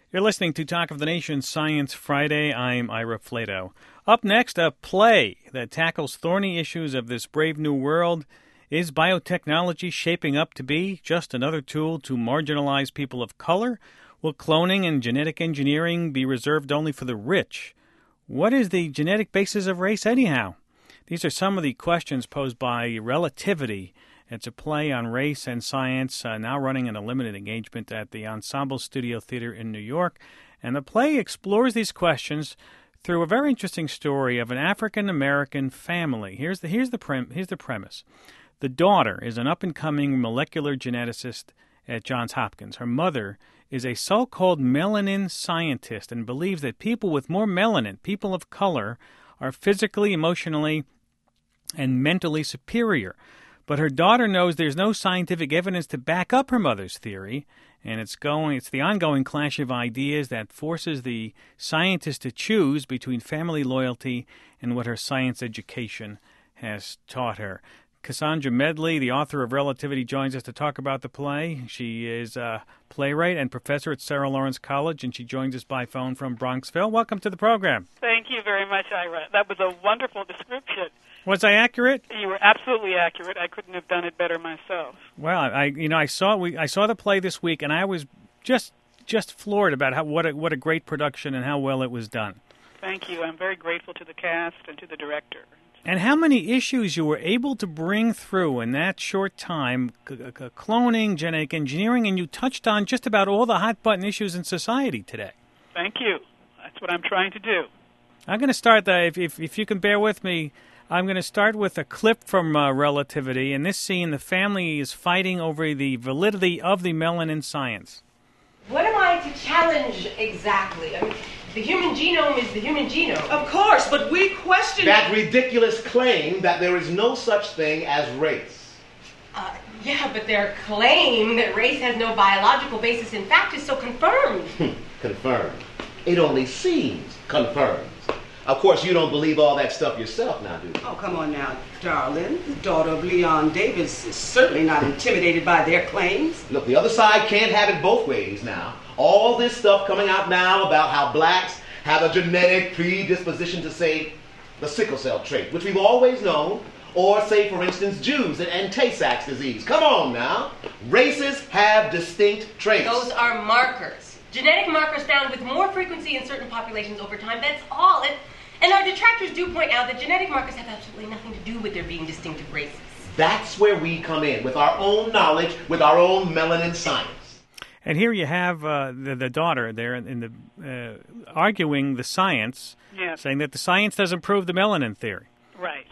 You're listening to Talk of the Nation Science Friday. I'm Ira Flato. Up next, a play that tackles thorny issues of this brave new world. Is biotechnology shaping up to be just another tool to marginalize people of color? Will cloning and genetic engineering be reserved only for the rich? What is the genetic basis of race anyhow? These are some of the questions posed by Relativity. It's a play on race and science, now running in a limited engagement at the Ensemble Studio Theater in New York. And the play explores these questions through a very interesting story of an African-American family. Here's the premise. The daughter is an up-and-coming molecular geneticist at Johns Hopkins. Her mother is a so-called melanin scientist and believes that people with more melanin, people of color, are physically, emotionally, and mentally superior. But her daughter knows there's no scientific evidence to back up her mother's theory, and it's the ongoing clash of ideas that forces the scientist to choose between family loyalty and what her science education has taught her. Cassandra Medley, the author of Relativity, joins us to talk about the play. She is a playwright and professor at Sarah Lawrence College, and she joins us by phone from Bronxville. Welcome to the program. Thank you very much, Ira. That was a wonderful description. Was I accurate? You were absolutely accurate. I couldn't have done it better myself. Well, I saw the play this week, and I was just floored about what a great production and how well it was done. Thank you. I'm very grateful to the cast and to the director. And how many issues you were able to bring through in that short time, cloning, genetic engineering, and you touched on just about all the hot-button issues in society today. Thank you. That's what I'm trying to do. I'm going to start, if you can bear with me, I'm going to start with a clip from Relativity. In this scene, the family is fighting over the validity of the melanin science. What am I to challenge exactly? I mean, the human genome is the human genome. Of course, but we question that ridiculous claim that there is no such thing as race. Yeah, but their claim that race has no biological basis in fact is so confirmed. Confirmed. It only seems confirmed. Of course, you don't believe all that stuff yourself now, do you? Oh, come on now, darling. The daughter of Leon Davis is certainly not intimidated by their claims. Look, the other side can't have it both ways now. All this stuff coming out now about how blacks have a genetic predisposition to, say, the sickle cell trait, which we've always known, or, say, for instance, Jews and Tay-Sachs disease. Come on now. Races have distinct traits. Those are markers. Genetic markers found with more frequency in certain populations over time, that's all. And our detractors do point out that genetic markers have absolutely nothing to do with there being distinctive races. That's where we come in, with our own knowledge, with our own melanin science. And here you have the daughter there in the arguing the science, yes, saying that the science doesn't prove the melanin theory. Right.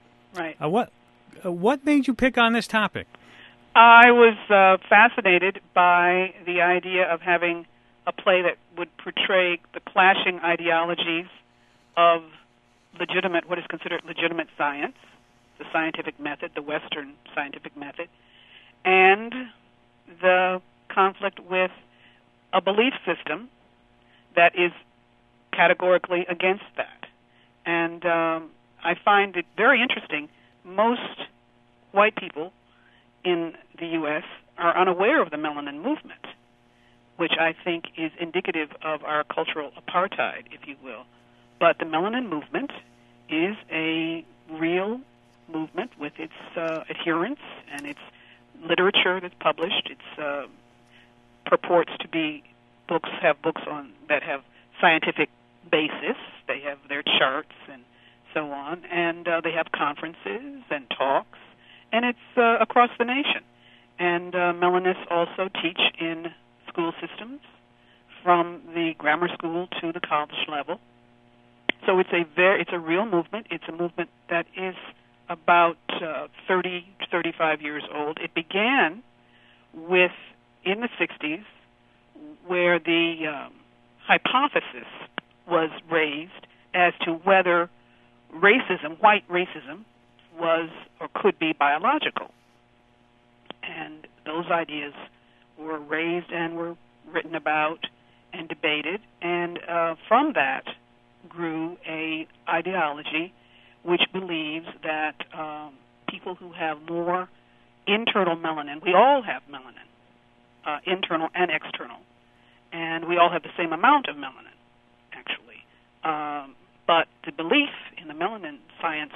What made you pick on this topic? I was fascinated by the idea of having a play that would portray the clashing ideologies of what is considered legitimate science, the scientific method, the Western scientific method, and the conflict with a belief system that is categorically against that. And I find it very interesting. Most white people in the U.S. are unaware of the melanin movement, which I think is indicative of our cultural apartheid, if you will. But the melanin movement is a real movement with its adherents and its literature that's published. Its purports to be books that have scientific basis. They have their charts and so on, and they have conferences and talks, and it's across the nation. And melanists also teach in school systems, from the grammar school to the college level. So it's a real movement. It's a movement that is about 30 to 35 years old. It began in the 60s, where the hypothesis was raised as to whether white racism, was or could be biological. And those ideas were raised and were written about and debated, and from that grew a ideology which believes that people who have more internal melanin, we all have melanin, internal and external, and we all have the same amount of melanin, actually. But the belief in the melanin science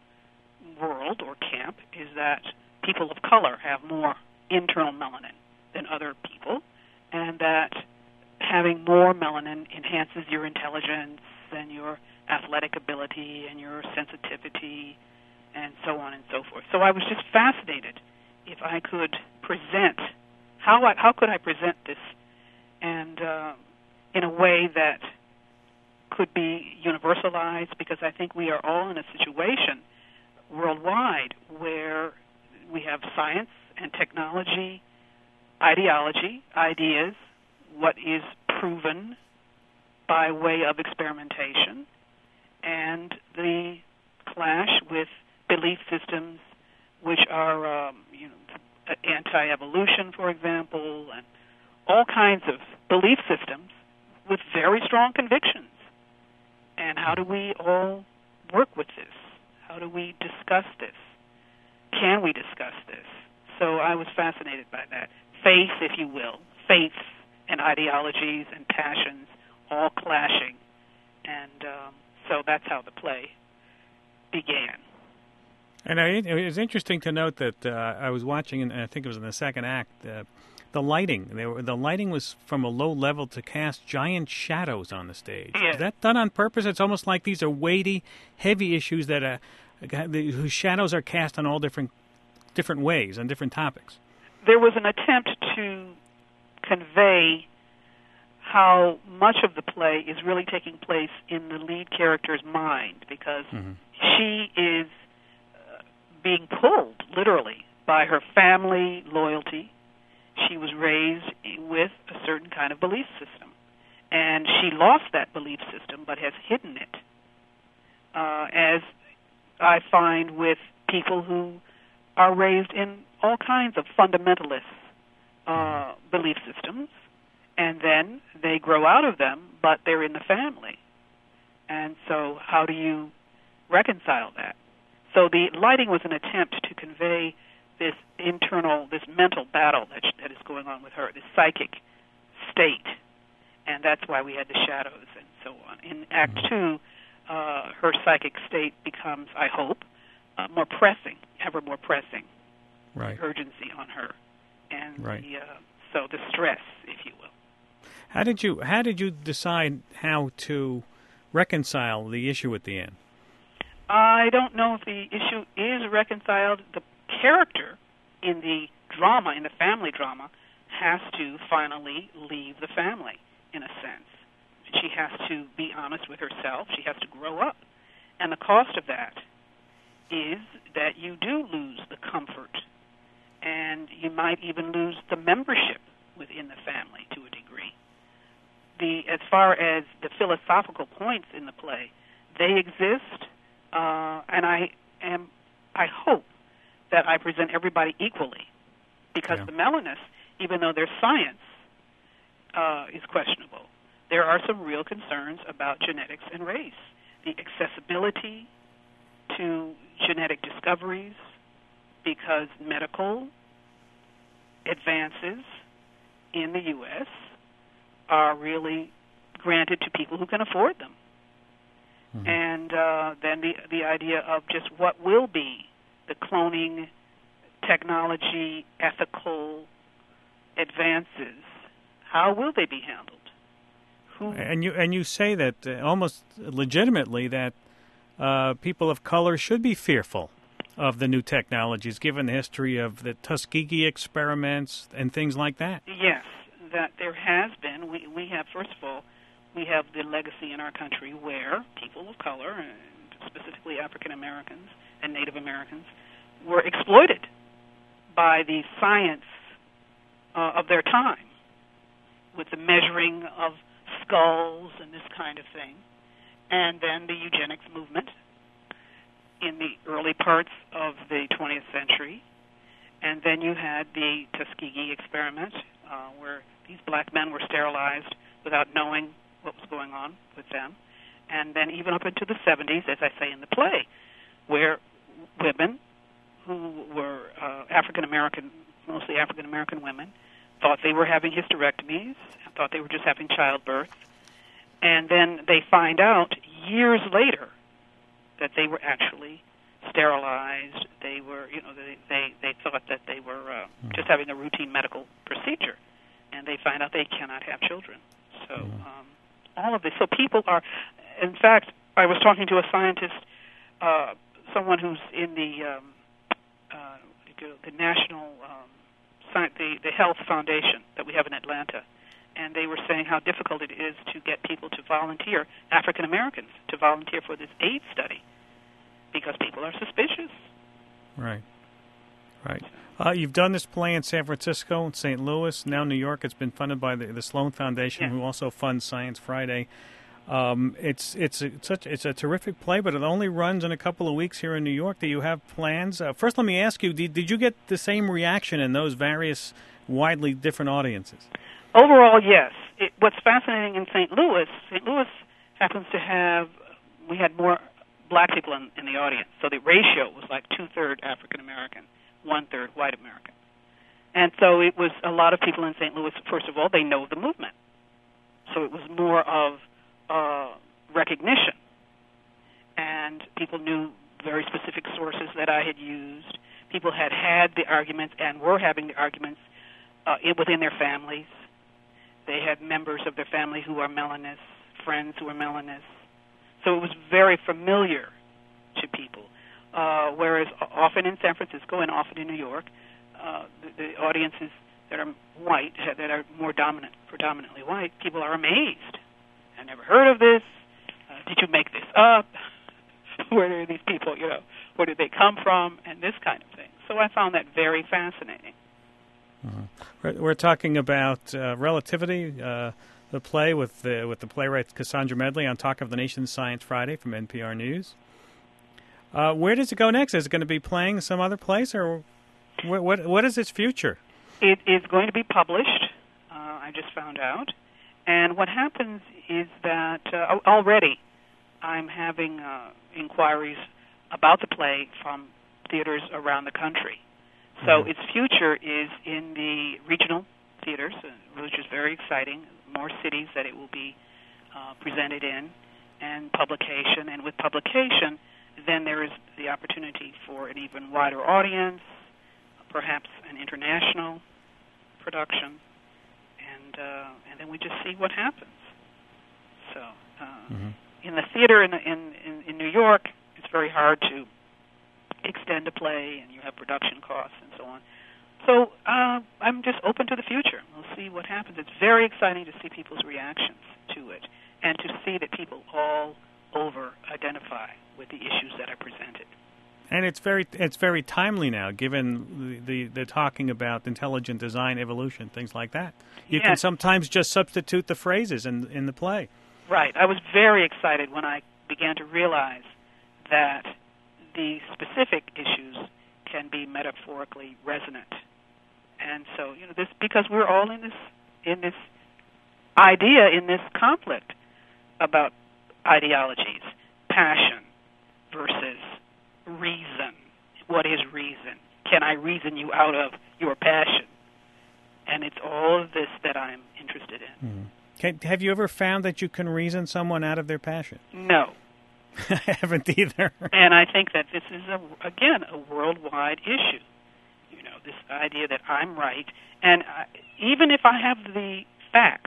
world or camp is that people of color have more internal melanin than other people, and that having more melanin enhances your intelligence and your athletic ability and your sensitivity and so on and so forth. So I was just fascinated if I could present, how could I present this and in a way that could be universalized, because I think we are all in a situation worldwide where we have science and technology, ideology, ideas, what is proven by way of experimentation, and the clash with belief systems which are anti-evolution, for example, and all kinds of belief systems with very strong convictions. And how do we all work with this? How do we discuss this? Can we discuss this? So I was fascinated by that. Faith, if you will, faiths and ideologies and passions all clashing. And so that's how the play began. And it was interesting to note that I was watching, and I think it was in the second act, the lighting. The lighting was from a low level to cast giant shadows on the stage. Yes. Is that done on purpose? It's almost like these are weighty, heavy issues that whose shadows are cast on all different ways on different topics. There was an attempt to convey how much of the play is really taking place in the lead character's mind, because she is being pulled, literally, by her family loyalty. She was raised with a certain kind of belief system, and she lost that belief system but has hidden it, as I find with people who are raised in all kinds of fundamentalist belief systems, and then they grow out of them, but they're in the family. And so how do you reconcile that? So the lighting was an attempt to convey this internal, this mental battle that is going on with her, this psychic state, and that's why we had the shadows and so on. In Act 2, her psychic state becomes, I hope, more pressing, ever more pressing, right. Urgency on her, and right. So the stress, if you will. How did you decide how to reconcile the issue at the end? I don't know if the issue is reconciled. The character in the drama, in the family drama, has to finally leave the family, in a sense. She has to be honest with herself. She has to grow up. And the cost of that is that you do lose the comfort, and you might even lose the membership within the family to a degree. As far as the philosophical points in the play, they exist, and I hope that I present everybody equally, because the melanists, even though their science is questionable, there are some real concerns about genetics and race. The accessibility to genetic discoveries, because medical advances in the U.S. are really granted to people who can afford them. Mm-hmm. And then the idea of just what will be the cloning technology, ethical advances, how will they be handled? And you say that almost legitimately that people of color should be fearful of the new technologies, given the history of the Tuskegee experiments and things like that. Yes, that there has been. We have, first of all, we have the legacy in our country where people of color, and specifically African Americans and Native Americans, were exploited by the science of their time, with the measuring of skulls and this kind of thing. And then the eugenics movement in the early parts of the 20th century. And then you had the Tuskegee experiment, where these black men were sterilized without knowing what was going on with them. And then even up into the 70s, as I say in the play, where women who were African-American, mostly African-American women, thought they were having hysterectomies thought they were just having childbirth. And then they find out years later that they were actually sterilized. They were, they thought that they were just having a routine medical procedure, and they find out they cannot have children. So all of this. So people are, in fact, I was talking to a scientist, someone who's in the national, the health foundation that we have in Atlanta, and they were saying how difficult it is to get people to volunteer, African Americans, to volunteer for this AIDS study, because people are suspicious. Right. You've done this play in San Francisco, St. Louis, now New York. It's been funded by the Sloan Foundation, who also funds Science Friday. It's a terrific play, but it only runs in a couple of weeks here in New York. Do you have plans? First, let me ask you: did you get the same reaction in those various widely different audiences? Overall, yes. What's fascinating in St. Louis happens to have, we had more black people in the audience, so the ratio was like 2/3 African American, 1/3 white American. And so it was a lot of people in St. Louis. First of all, they know the movement, so it was more of recognition, and people knew very specific sources that I had used. People had the arguments and were having the arguments within their families. They had members of their family who are melanists, friends who are melanists. So it was very familiar to people. Whereas often in San Francisco and often in New York, the audiences that are white, that are more predominantly white, people are amazed. I never heard of this. Did you make this up? Where are these people, where did they come from? And this kind of thing. So I found that very fascinating. We're talking about Relativity, the play with the playwright Cassandra Medley on Talk of the Nation Science Friday from NPR News. Where does it go next? Is it going to be playing some other place, or what is its future? It is going to be published. I just found out. And what happens is that already I'm having inquiries about the play from theaters around the country. So its future is in the regional theaters, which is very exciting, more cities that it will be presented in, and publication. And with publication, then there is the opportunity for an even wider audience, perhaps an international production, and then we just see what happens. So in the theater in New York, it's very hard to extend a play, and you have production costs and so on. So I'm just open to the future. We'll see what happens. It's very exciting to see people's reactions to it, and to see that people all over identify with the issues that are presented. And it's very timely now, given the talking about intelligent design, evolution, things like that. You can sometimes just substitute the phrases in the play. Right. I was very excited when I began to realize that the specific issues can be metaphorically resonant. And so, this, because we're all in this idea, in this conflict about ideologies, passion versus reason. What is reason? Can I reason you out of your passion? And it's all of this that I'm interested in. Have you ever found that you can reason someone out of their passion? No. I haven't either. And I think that this is, again, a worldwide issue. This idea that I'm right. And even if I have the facts,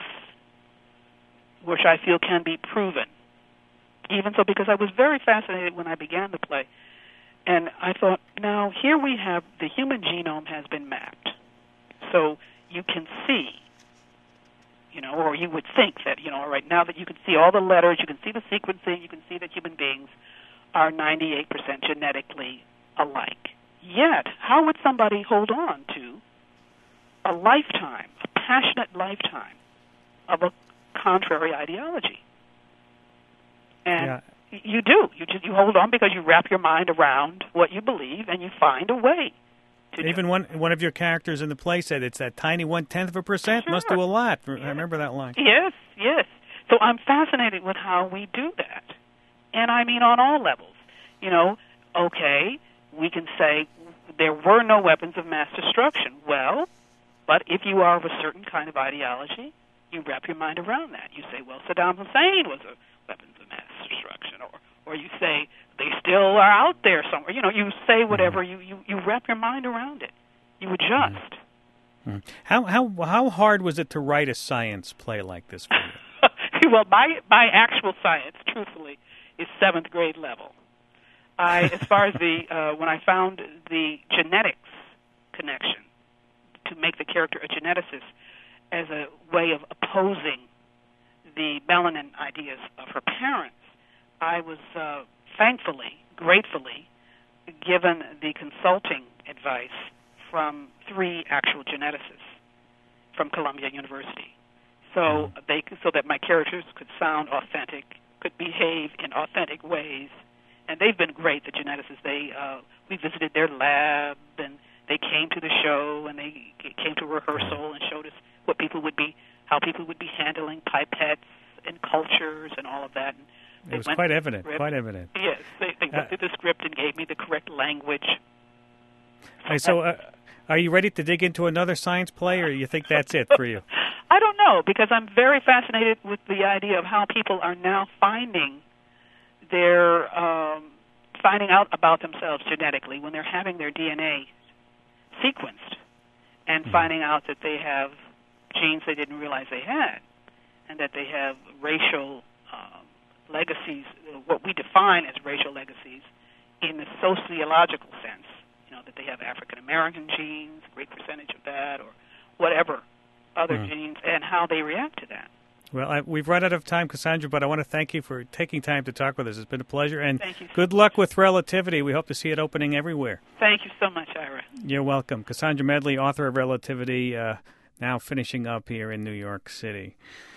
which I feel can be proven, even so, because I was very fascinated when I began the play, and I thought, now, here we have the human genome has been mapped. So you can see, or you would think that, right now that you can see all the letters, you can see the sequencing, you can see that human beings are 98% genetically alike. Yet, how would somebody hold on to a lifetime, a passionate lifetime of a contrary ideology? And you do. You hold on because you wrap your mind around what you believe, and you find a way to do it. Even one of your characters in the play said it's that tiny 1/10%. Sure. Must do a lot. Yes. I remember that line. Yes. So I'm fascinated with how we do that. And I mean on all levels. Okay, we can say there were no weapons of mass destruction. Well, but if you are of a certain kind of ideology, you wrap your mind around that. You say, well, Saddam Hussein was a weapons of mass destruction, or you say they still are out there somewhere. You say whatever. You wrap your mind around it. You adjust. How hard was it to write a science play like this for you? Well, my actual science, truthfully, is 7th grade level. As far as when I found the genetics connection to make the character a geneticist as a way of opposing the melanin ideas of her parents, I was thankfully, gratefully, given the consulting advice from 3 actual geneticists from Columbia University, so that my characters could sound authentic, could behave in authentic ways, and they've been great. The geneticists, we visited their lab, and they came to the show, and they came to rehearsal and showed us how people would be handling pipettes and cultures and all of that. And it was quite evident. Quite evident. Yes, they went through the script and gave me the correct language. So, are you ready to dig into another science play, or you think that's it for you? I don't know, because I'm very fascinated with the idea of how people are now finding out about themselves genetically when they're having their DNA sequenced and finding out that they have genes they didn't realize they had, and that they have racial legacies, what we define as racial legacies in the sociological sense, that they have African American genes, a great percentage of that, or whatever other genes, and how they react to that. Well, we've run out of time, Cassandra, but I want to thank you for taking time to talk with us. It's been a pleasure, and good luck with Relativity. We hope to see it opening everywhere. Thank you so much, Ira. You're welcome. Cassandra Medley, author of Relativity, now finishing up here in New York City.